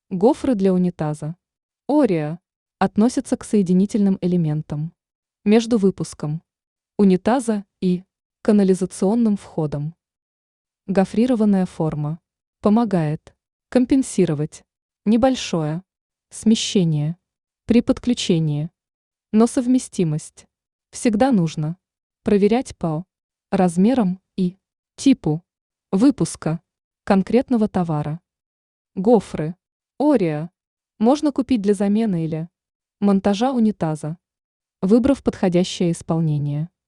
Гофры для унитаза. Ория относятся к соединительным элементам между выпуском унитаза и канализационным входом. Гофрированная форма помогает компенсировать небольшое смещение при подключении, но совместимость всегда нужно проверять по размерам и типу выпуска конкретного товара. Гофры Ория можно купить для замены или монтажа унитаза, выбрав подходящее исполнение.